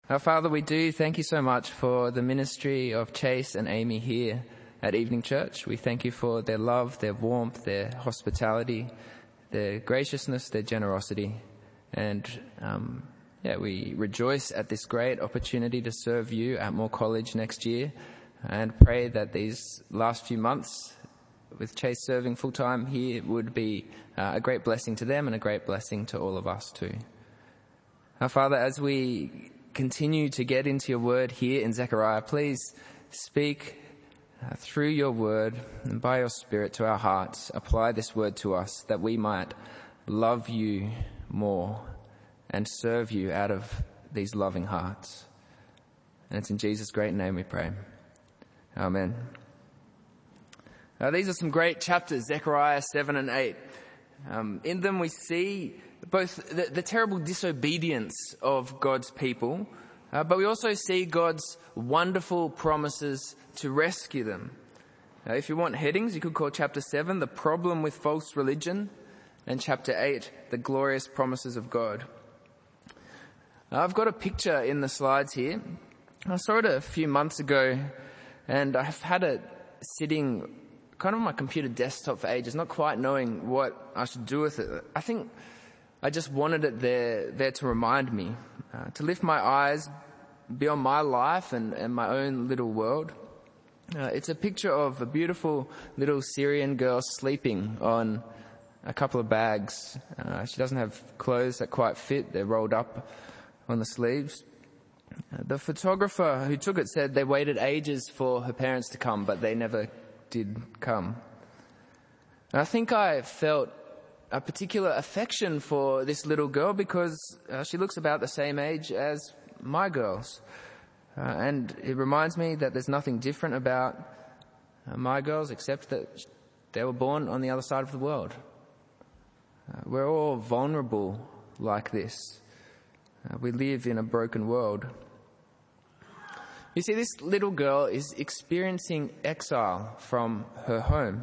Our Father, we do thank you so much for the ministry of Chase and Amy here at Evening Church. We thank you for their love, their warmth, their hospitality, their graciousness, their generosity. And we rejoice at this great opportunity to serve you at Moore College next year, and pray that these last few months with Chase serving full-time here would be a great blessing to them and a great blessing to all of us too. Our Father, as we continue to get into your word here in Zechariah, please speak through your word and by your Spirit to our hearts. Apply this word to us that we might love you more and serve you out of these loving hearts. And it's in Jesus' great name we pray. Amen. These are some great chapters, Zechariah 7 and 8. In them we see both the terrible disobedience of God's people, but we also see God's wonderful promises to rescue them. If you want headings, you could call chapter 7, The Problem with False Religion, and chapter 8, The Glorious Promises of God. I've got a picture in the slides here. I saw it a few months ago, and I've had it sitting kind of on my computer desktop for ages, not quite knowing what I should do with it. I think I just wanted it there to remind me, to lift my eyes beyond my life and my own little world. It's a picture of a beautiful little Syrian girl sleeping on a couple of bags. She doesn't have clothes that quite fit. They're rolled up on the sleeves. The photographer who took it said they waited ages for her parents to come, but they never did come. And I think I felt a particular affection for this little girl because she looks about the same age as my girls. And it reminds me that there's nothing different about my girls except that they were born on the other side of the world. We're all vulnerable like this. We live in a broken world. You see, this little girl is experiencing exile from her home.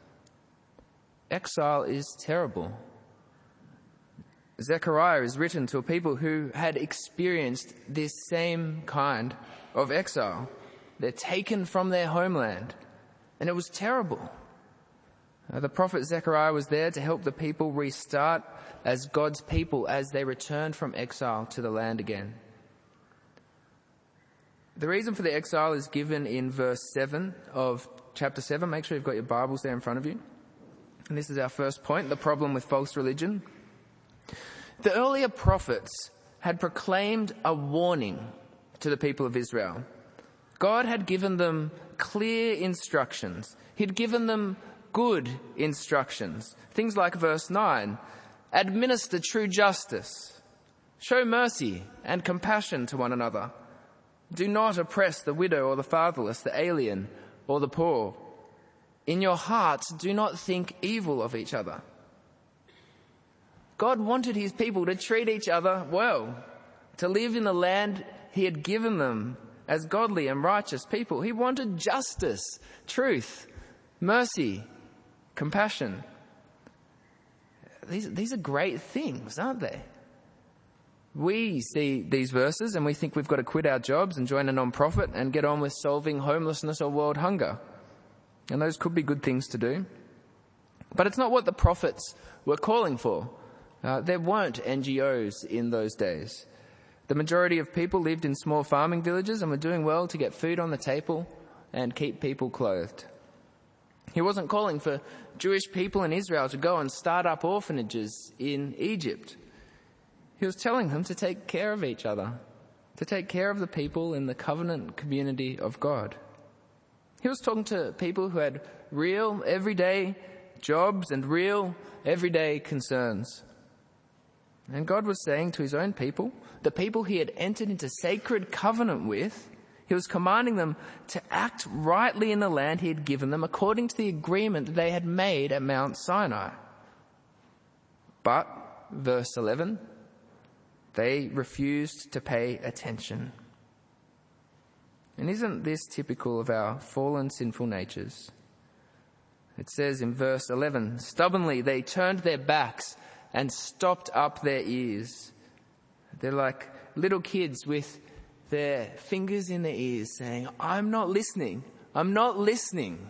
Exile is terrible. Zechariah is written to a people who had experienced this same kind of exile. They're taken from their homeland, and it was terrible. The prophet Zechariah was there to help the people restart as God's people as they returned from exile to the land again. The reason for the exile is given in verse 7 of chapter 7. Make sure you've got your Bibles there in front of you. And this is our first point, the problem with false religion. The earlier prophets had proclaimed a warning to the people of Israel. God had given them clear instructions. He'd given them good instructions. Things like verse 9, administer true justice, show mercy and compassion to one another. Do not oppress the widow or the fatherless, the alien or the poor. In your hearts, do not think evil of each other. God wanted his people to treat each other well, to live in the land he had given them as godly and righteous people. He wanted justice, truth, mercy, compassion. These are great things, aren't they? We see these verses and we think we've got to quit our jobs and join a non-profit and get on with solving homelessness or world hunger. And those could be good things to do. But it's not what the prophets were calling for. There weren't NGOs in those days. The majority of people lived in small farming villages and were doing well to get food on the table and keep people clothed. He wasn't calling for Jewish people in Israel to go and start up orphanages in Egypt. He was telling them to take care of each other, to take care of the people in the covenant community of God. He was talking to people who had real, everyday jobs and real, everyday concerns. And God was saying to his own people, the people he had entered into sacred covenant with, he was commanding them to act rightly in the land he had given them according to the agreement that they had made at Mount Sinai. But, verse 11, they refused to pay attention. And isn't this typical of our fallen, sinful natures? It says in verse 11, stubbornly they turned their backs and stopped up their ears. They're like little kids with their fingers in their ears saying, I'm not listening. I'm not listening.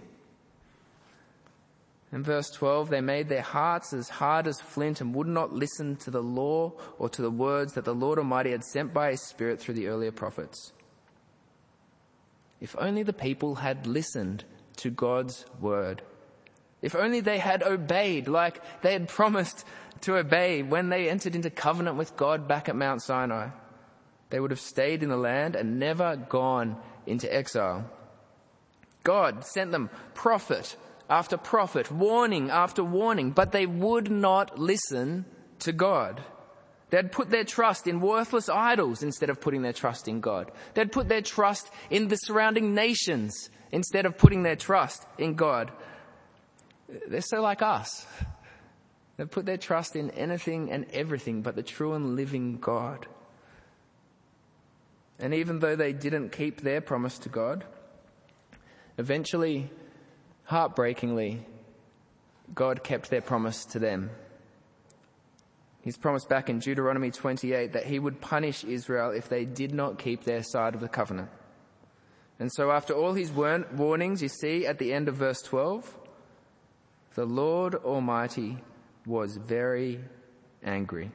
In verse 12, they made their hearts as hard as flint and would not listen to the law or to the words that the Lord Almighty had sent by his Spirit through the earlier prophets. If only the people had listened to God's word. If only they had obeyed like they had promised to obey when they entered into covenant with God back at Mount Sinai. They would have stayed in the land and never gone into exile. God sent them prophet after prophet, warning after warning, but they would not listen to God. They'd put their trust in worthless idols instead of putting their trust in God. They'd put their trust in the surrounding nations instead of putting their trust in God. They're so like us. They put their trust in anything and everything but the true and living God. And even though they didn't keep their promise to God, eventually, heartbreakingly, God kept their promise to them. He's promised back in Deuteronomy 28 that he would punish Israel if they did not keep their side of the covenant. And so after all his warnings, you see at the end of verse 12, the Lord Almighty was very angry.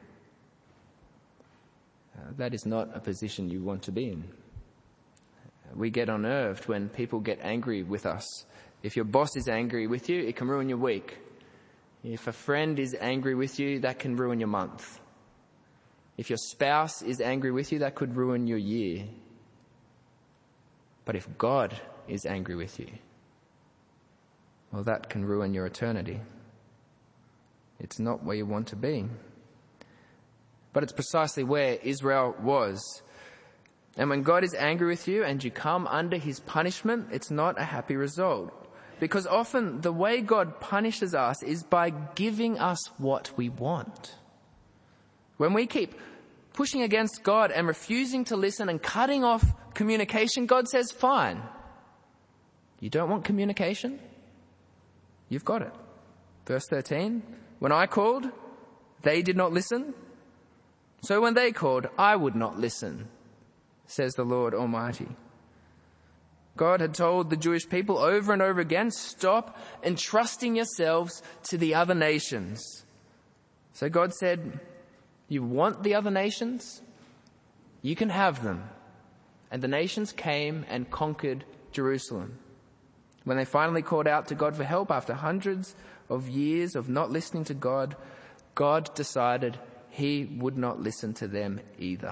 That is not a position you want to be in. We get unnerved when people get angry with us. If your boss is angry with you, it can ruin your week. If a friend is angry with you, that can ruin your month. If your spouse is angry with you, that could ruin your year. But if God is angry with you, well, that can ruin your eternity. It's not where you want to be. But it's precisely where Israel was. And when God is angry with you and you come under his punishment, it's not a happy result. Because often the way God punishes us is by giving us what we want. When we keep pushing against God and refusing to listen and cutting off communication, God says, fine. You don't want communication? You've got it. Verse 13, when I called, they did not listen. So when they called, I would not listen, says the Lord Almighty. God had told the Jewish people over and over again, stop entrusting yourselves to the other nations. So God said, you want the other nations? You can have them. And the nations came and conquered Jerusalem. When they finally called out to God for help after hundreds of years of not listening to God, God decided he would not listen to them either.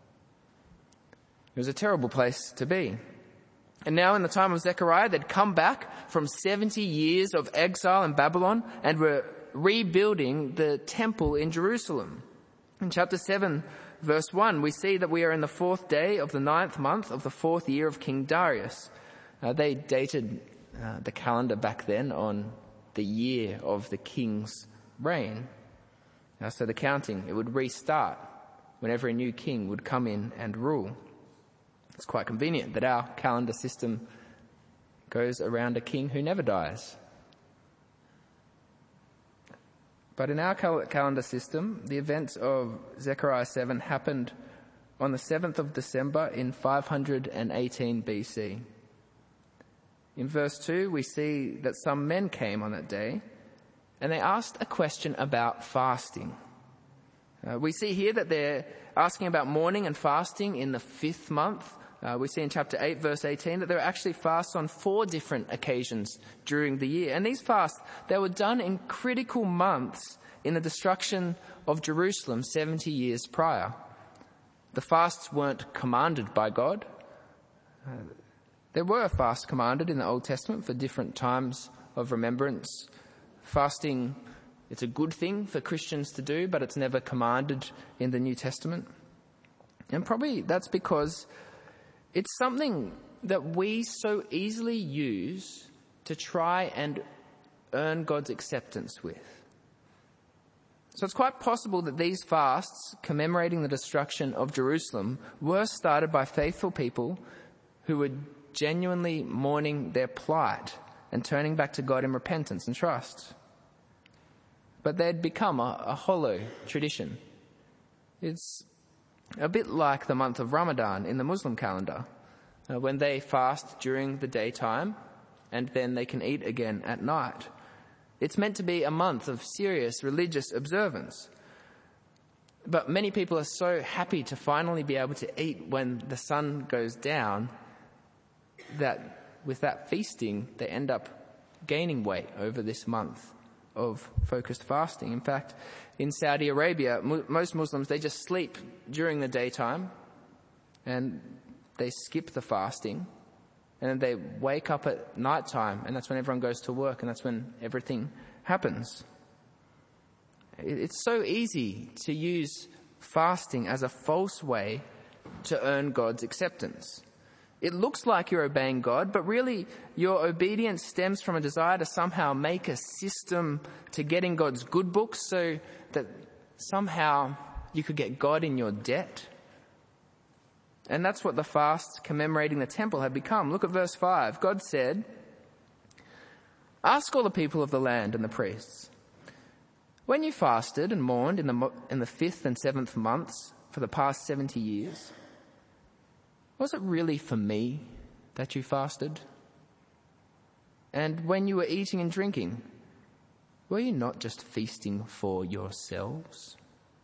It was a terrible place to be. And now in the time of Zechariah, they'd come back from 70 years of exile in Babylon and were rebuilding the temple in Jerusalem. In chapter 7, verse 1, we see that we are in the 4th day of the 9th month of the 4th year of King Darius. They dated the calendar back then on the year of the king's reign. So the counting, it would restart whenever a new king would come in and rule. It's quite convenient that our calendar system goes around a king who never dies. But in our calendar system, the events of Zechariah 7 happened on the 7th of December in 518 BC. In verse 2, we see that some men came on that day and they asked a question about fasting. We see here that they're asking about mourning and fasting in the 5th month. We see in chapter 8, verse 18, that there are actually fasts on 4 different occasions during the year. And these fasts, they were done in critical months in the destruction of Jerusalem 70 years prior. The fasts weren't commanded by God. There were fasts commanded in the Old Testament for different times of remembrance. Fasting, it's a good thing for Christians to do, but it's never commanded in the New Testament. And probably that's because it's something that we so easily use to try and earn God's acceptance with. So it's quite possible that these fasts commemorating the destruction of Jerusalem were started by faithful people who were genuinely mourning their plight and turning back to God in repentance and trust. But they'd become a hollow tradition. It's A bit like the month of Ramadan in the Muslim calendar, when they fast during the daytime and then they can eat again at night. It's meant to be a month of serious religious observance. But many people are so happy to finally be able to eat when the sun goes down that with that feasting, they end up gaining weight over this month of focused fasting. In fact, in Saudi Arabia, most Muslims, they just sleep during the daytime and they skip the fasting, and then they wake up at nighttime, and that's when everyone goes to work, and that's when everything happens. It's so easy to use fasting as a false way to earn God's acceptance. It looks like you're obeying God, but really your obedience stems from a desire to somehow make a system to getting God's good books so that somehow you could get God in your debt. And that's what the fasts commemorating the temple had become. Look at verse 5. God said, "Ask all the people of the land and the priests, when you fasted and mourned in the 5th and 7th months for the past 70 years, was it really for me that you fasted? And when you were eating and drinking, were you not just feasting for yourselves?"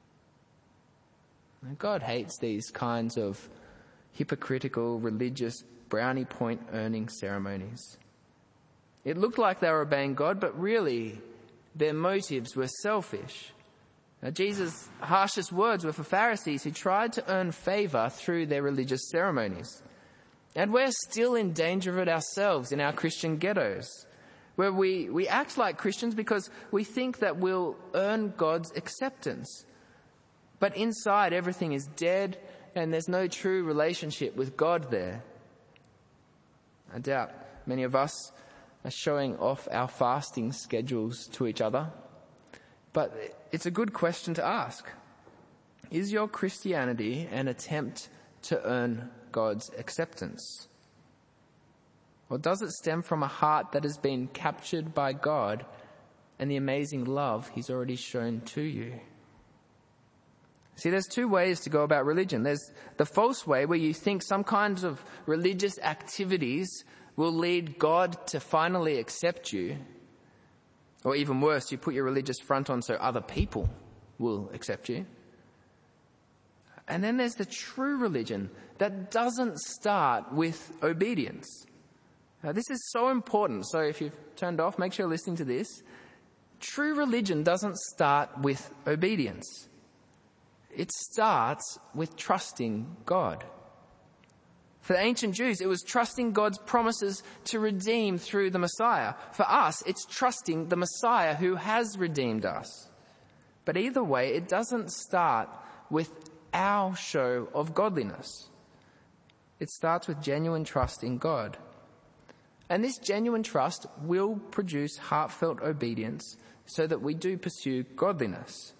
Now, God hates these kinds of hypocritical, religious, brownie point earning ceremonies. It looked like they were obeying God, but really their motives were selfish. Now, Jesus' harshest words were for Pharisees who tried to earn favor through their religious ceremonies. And we're still in danger of it ourselves in our Christian ghettos, where we act like Christians because we think that we'll earn God's acceptance. But inside everything is dead and there's no true relationship with God there. I doubt many of us are showing off our fasting schedules to each other. But it's a good question to ask. Is your Christianity an attempt to earn God's acceptance? Or does it stem from a heart that has been captured by God and the amazing love He's already shown to you? See, there's two ways to go about religion. There's the false way where you think some kinds of religious activities will lead God to finally accept you. Or even worse, you put your religious front on so other people will accept you. And then there's the true religion that doesn't start with obedience. Now, this is so important. So if you've turned off, make sure you're listening to this. True religion doesn't start with obedience. It starts with trusting God. For the ancient Jews, it was trusting God's promises to redeem through the Messiah. For us, it's trusting the Messiah who has redeemed us. But either way, it doesn't start with our show of godliness. It starts with genuine trust in God. And this genuine trust will produce heartfelt obedience so that we do pursue godliness.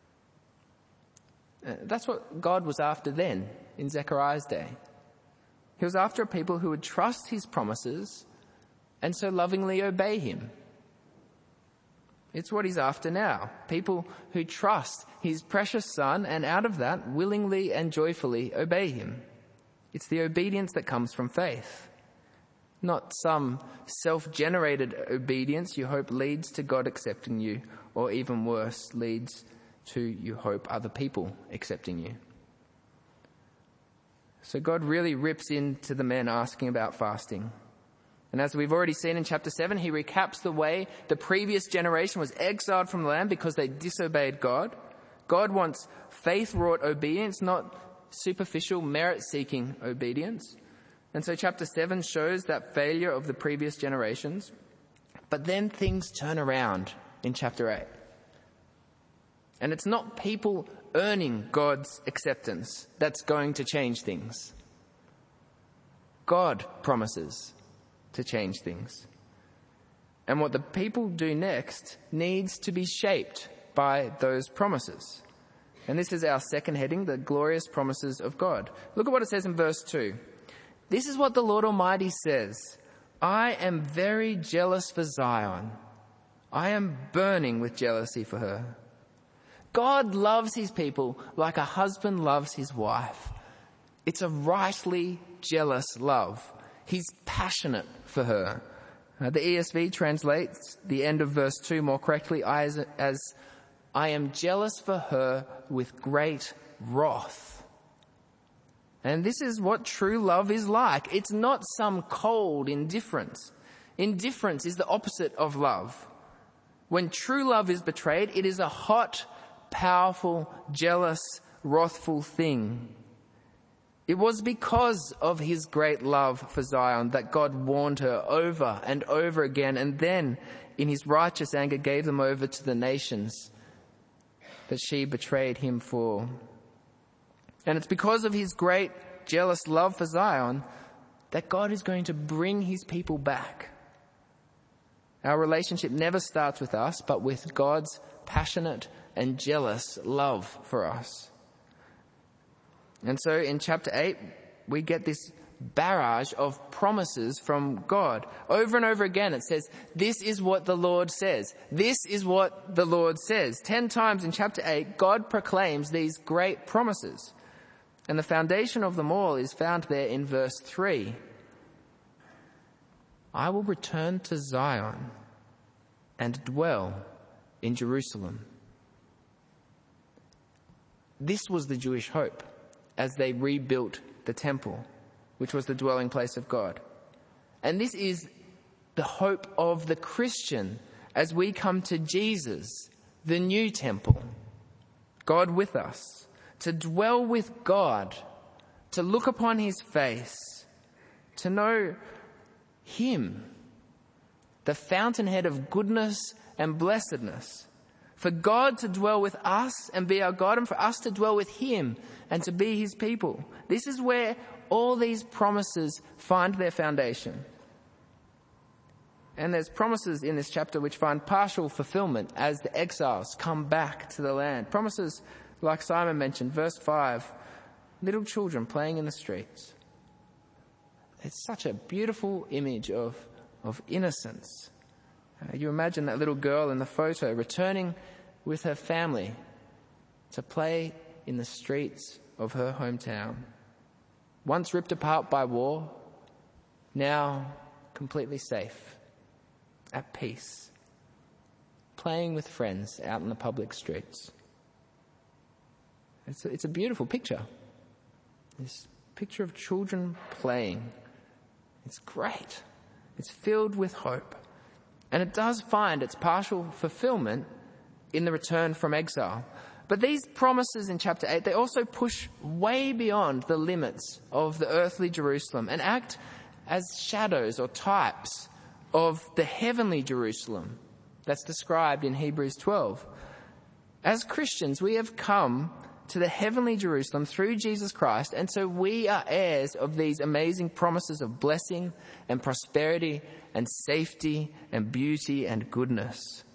That's what God was after then, in Zechariah's day. He was after a people who would trust His promises and so lovingly obey Him. It's what He's after now. People who trust His precious Son and out of that willingly and joyfully obey Him. It's the obedience that comes from faith. Not some self-generated obedience you hope leads to God accepting you, or even worse, leads to, you hope, other people accepting you. So God really rips into the men asking about fasting. And as we've already seen in chapter 7, He recaps the way the previous generation was exiled from the land because they disobeyed God. God wants faith-wrought obedience, not superficial merit-seeking obedience. And so chapter 7 shows that failure of the previous generations. But then things turn around in chapter 8. And it's not people earning God's acceptance that's going to change things. God promises to change things. And what the people do next needs to be shaped by those promises. And this is our second heading, the glorious promises of God. Look at what it says in verse 2. This is what the Lord Almighty says. I am very jealous for Zion. I am burning with jealousy for her. God loves his people like a husband loves his wife. It's a rightly jealous love. He's passionate for her. The ESV translates the end of verse 2 more correctly as I am jealous for her with great wrath. And this is what true love is like. It's not some cold indifference. Indifference is the opposite of love. When true love is betrayed, it is a hot, powerful, jealous, wrathful thing. It was because of his great love for Zion that God warned her over and over again, and then in his righteous anger gave them over to the nations that she betrayed him for. And it's because of his great jealous love for Zion that God is going to bring his people back. Our relationship never starts with us, but with God's passionate and jealous love for us. And so in chapter 8, we get this barrage of promises from God. Over and over again it says, this is what the Lord says. This is what the Lord says. 10 times in chapter 8, God proclaims these great promises. And the foundation of them all is found there in verse 3. I will return to Zion and dwell in Jerusalem. This was the Jewish hope as they rebuilt the temple, which was the dwelling place of God. And this is the hope of the Christian as we come to Jesus, the new temple, God with us, to dwell with God, to look upon his face, to know him, the fountainhead of goodness and blessedness, for God to dwell with us and be our God, and for us to dwell with him and to be his people. This is where all these promises find their foundation. And there's promises in this chapter which find partial fulfillment as the exiles come back to the land. Promises like Simon mentioned, verse 5, little children playing in the streets. It's such a beautiful image of innocence. You imagine that little girl in the photo returning with her family to play in the streets of her hometown. Once ripped apart by war, now completely safe, at peace, playing with friends out in the public streets. It's a beautiful picture. This picture of children playing. It's great. It's filled with hope. And it does find its partial fulfillment in the return from exile. But these promises in chapter 8, they also push way beyond the limits of the earthly Jerusalem and act as shadows or types of the heavenly Jerusalem that's described in Hebrews 12. As Christians, we have come to the heavenly Jerusalem through Jesus Christ, and so we are heirs of these amazing promises of blessing and prosperity and safety and beauty and goodness.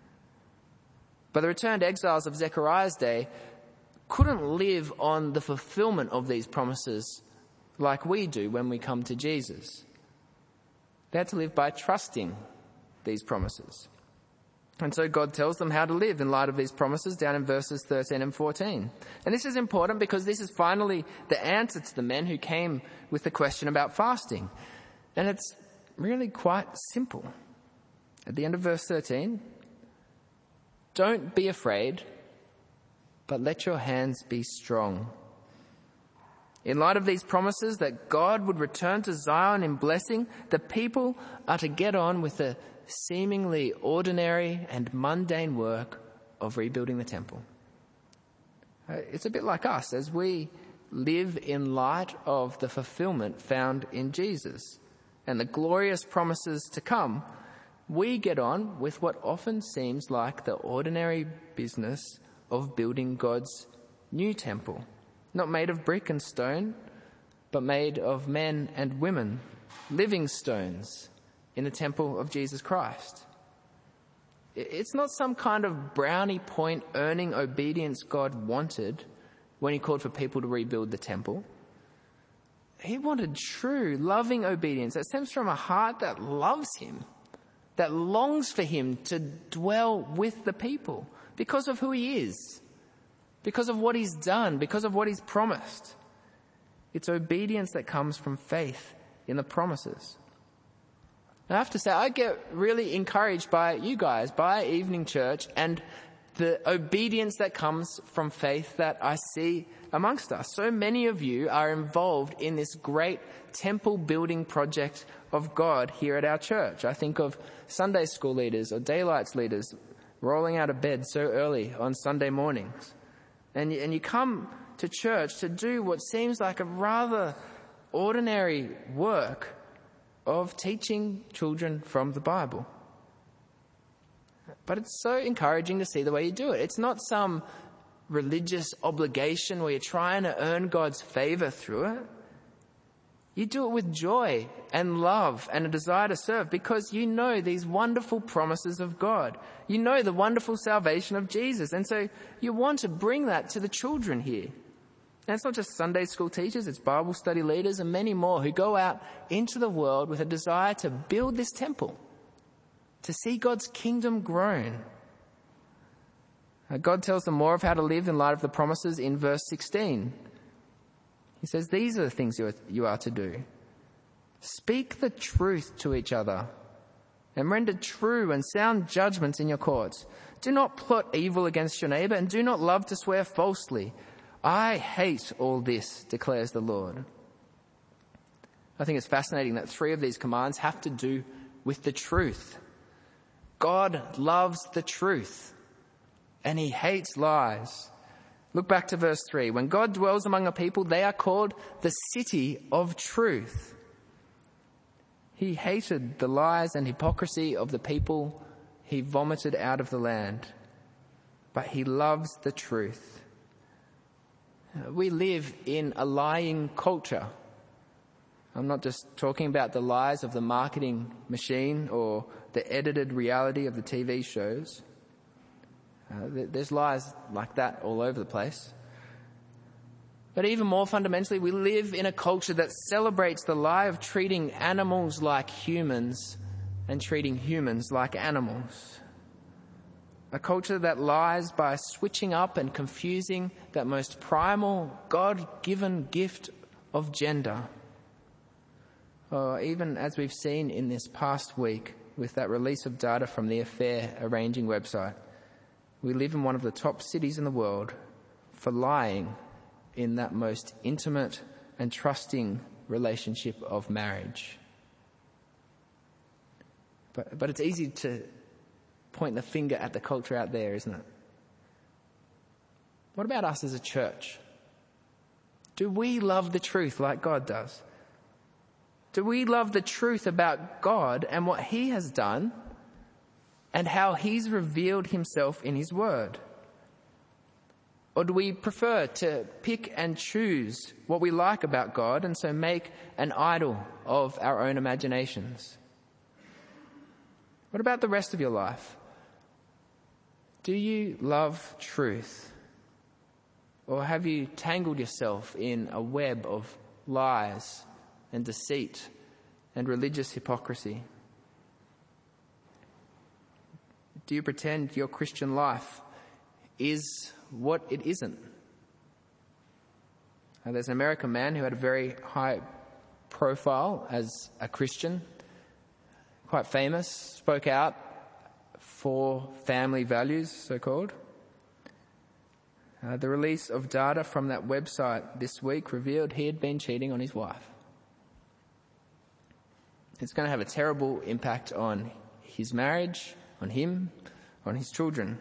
But the returned exiles of Zechariah's day couldn't live on the fulfillment of these promises like we do when we come to Jesus. They had to live by trusting these promises. And so God tells them how to live in light of these promises down in verses 13 and 14. And this is important because this is finally the answer to the men who came with the question about fasting. And it's really quite simple. At the end of verse 13, don't be afraid, but let your hands be strong. In light of these promises that God would return to Zion in blessing, the people are to get on with the seemingly ordinary and mundane work of rebuilding the temple. It's a bit like us as we live in light of the fulfillment found in Jesus and the glorious promises to come. We get on with what often seems like the ordinary business of building God's new temple, not made of brick and stone, but made of men and women, living stones in the temple of Jesus Christ. It's not some kind of brownie point earning obedience God wanted when he called for people to rebuild the temple. He wanted true, loving obedience that stems from a heart that loves him, that longs for him to dwell with the people because of who he is, because of what he's done, because of what he's promised. It's obedience that comes from faith in the promises. I have to say, I get really encouraged by you guys, by Evening Church, and the obedience that comes from faith that I see amongst us. So many of you are involved in this great temple building project of God here at our church. I think of Sunday school leaders or daylights leaders rolling out of bed so early on Sunday mornings. And you come to church to do what seems like a rather ordinary work of teaching children from the Bible. But it's so encouraging to see the way you do it. It's not some religious obligation where you're trying to earn God's favor through it. You do it with joy and love and a desire to serve because you know these wonderful promises of God. You know the wonderful salvation of Jesus. And so you want to bring that to the children here. And it's not just Sunday school teachers, it's Bible study leaders and many more who go out into the world with a desire to build this temple, to see God's kingdom grown. God tells them more of how to live in light of the promises in verse 16. He says, these are the things you are to do. Speak the truth to each other and render true and sound judgments in your courts. Do not plot evil against your neighbor and do not love to swear falsely. I hate all this, declares the Lord. I think it's fascinating that 3 of these commands have to do with the truth. God loves the truth and he hates lies. Look back to verse 3. When God dwells among a people, they are called the city of truth. He hated the lies and hypocrisy of the people he vomited out of the land, but he loves the truth. We live in a lying culture. I'm not just talking about the lies of the marketing machine or the edited reality of the TV shows. There's lies like that all over the place. But even more fundamentally, we live in a culture that celebrates the lie of treating animals like humans and treating humans like animals. A culture that lies by switching up and confusing that most primal, God-given gift of gender. Or even as we've seen in this past week with that release of data from the affair arranging website, we live in one of the top cities in the world for lying in that most intimate and trusting relationship of marriage. But it's easy to point the finger at the culture out there, isn't it? What about us as a church? Do we love the truth like God does? Do we love the truth about God and what he has done and how he's revealed himself in his word? Or do we prefer to pick and choose what we like about God and so make an idol of our own imaginations? What about the rest of your life? Do you love truth? Or have you tangled yourself in a web of lies and deceit and religious hypocrisy? Do you pretend your Christian life is what it isn't? There's an American man who had a very high profile as a Christian, quite famous, spoke out for family values, so-called. The release of data from that website this week revealed he had been cheating on his wife. It's going to have a terrible impact on his marriage, on him, on his children.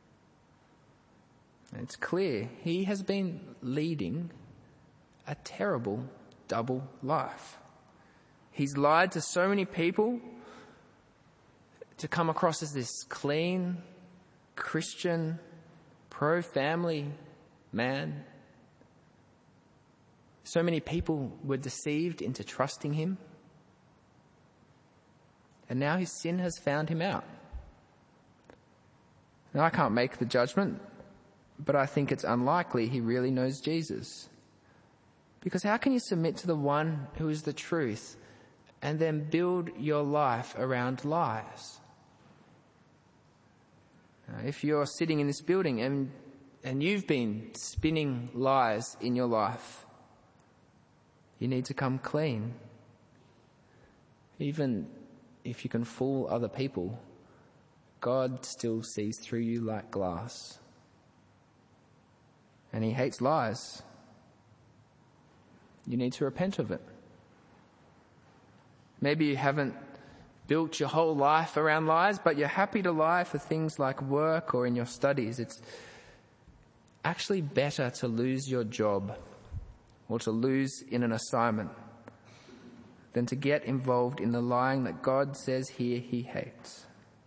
It's clear he has been leading a terrible double life. He's lied to so many people to come across as this clean, Christian, pro-family man. So many people were deceived into trusting him. And now his sin has found him out. Now, I can't make the judgment, but I think it's unlikely he really knows Jesus. Because how can you submit to the one who is the truth and then build your life around lies? If you're sitting in this building and and you've been spinning lies in your life, you need to come clean. Even if you can fool other people, God still sees through you like glass. And he hates lies. You need to repent of it. Maybe you haven't built your whole life around lies, but you're happy to lie for things like work or in your studies. It's actually better to lose your job or to lose in an assignment than to get involved in the lying that God says here he hates.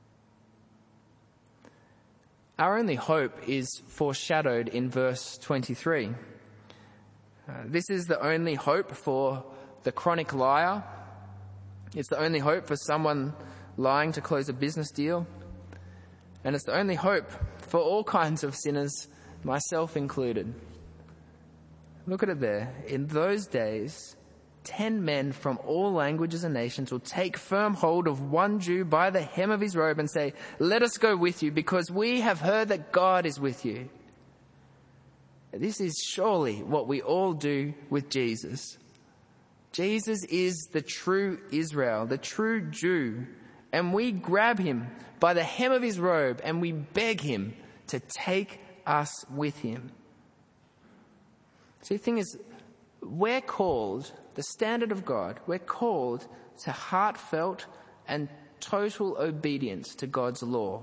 Our only hope is foreshadowed in verse 23. This is the only hope for the chronic liar. It's the only hope for someone lying to close a business deal. And it's the only hope for all kinds of sinners, myself included. Look at it there. In those days, 10 men from all languages and nations will take firm hold of one Jew by the hem of his robe and say, "Let us go with you, because we have heard that God is with you." This is surely what we all do with Jesus. Jesus is the true Israel, the true Jew, and we grab him by the hem of his robe and we beg him to take us with him. See, the thing is, we're called, the standard of God, we're called to heartfelt and total obedience to God's law.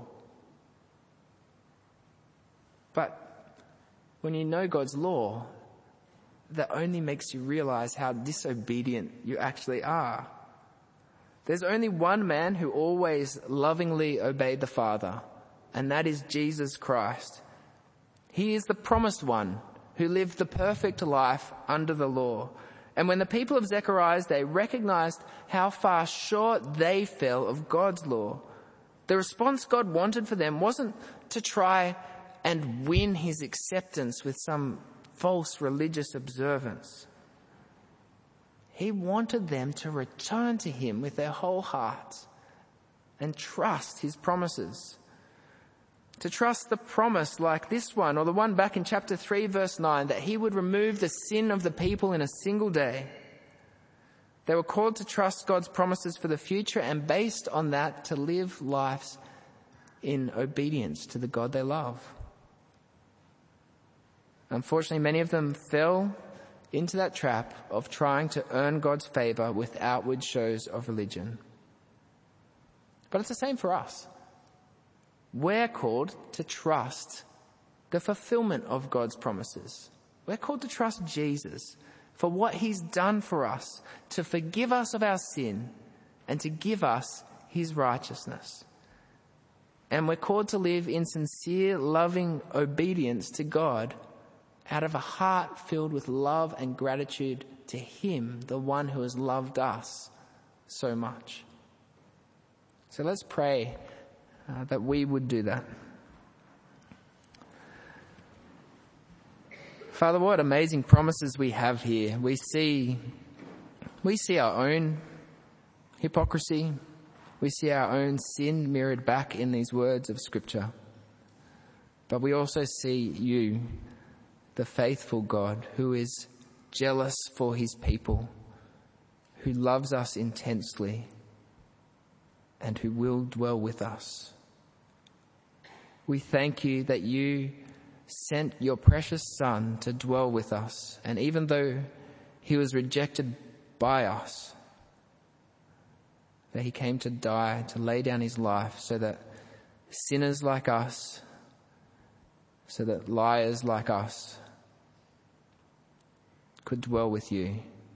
But when you know God's law, that only makes you realize how disobedient you actually are. There's only one man who always lovingly obeyed the Father, and that is Jesus Christ. He is the promised one who lived the perfect life under the law. And when the people of Zechariah's day recognized how far short they fell of God's law, the response God wanted for them wasn't to try and win his acceptance with some false religious observance. He wanted them to return to him with their whole hearts and trust his promises. To trust the promise like this one, or the one back in chapter 3 verse 9, that he would remove the sin of the people in a single day. They were called to trust God's promises for the future, and based on that to live lives in obedience to the God they love. Unfortunately, many of them fell into that trap of trying to earn God's favor with outward shows of religion. But it's the same for us. We're called to trust the fulfillment of God's promises. We're called to trust Jesus for what he's done for us, to forgive us of our sin and to give us his righteousness. And we're called to live in sincere, loving obedience to God out of a heart filled with love and gratitude to him, the one who has loved us so much. So let's pray that we would do that. Father, what amazing promises we have here. We see our own hypocrisy. We see our own sin mirrored back in these words of Scripture. But we also see you, the faithful God, who is jealous for his people, who loves us intensely, and who will dwell with us. We thank you that you sent your precious Son to dwell with us, and even though he was rejected by us, that he came to die, to lay down his life so that sinners like us, so that liars like us could dwell with you.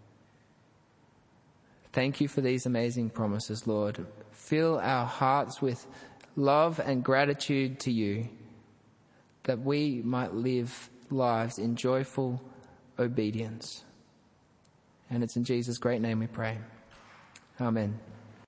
Thank you for these amazing promises, Lord. Fill our hearts with love and gratitude to you, that we might live lives in joyful obedience. And it's in Jesus' great name we pray. Amen.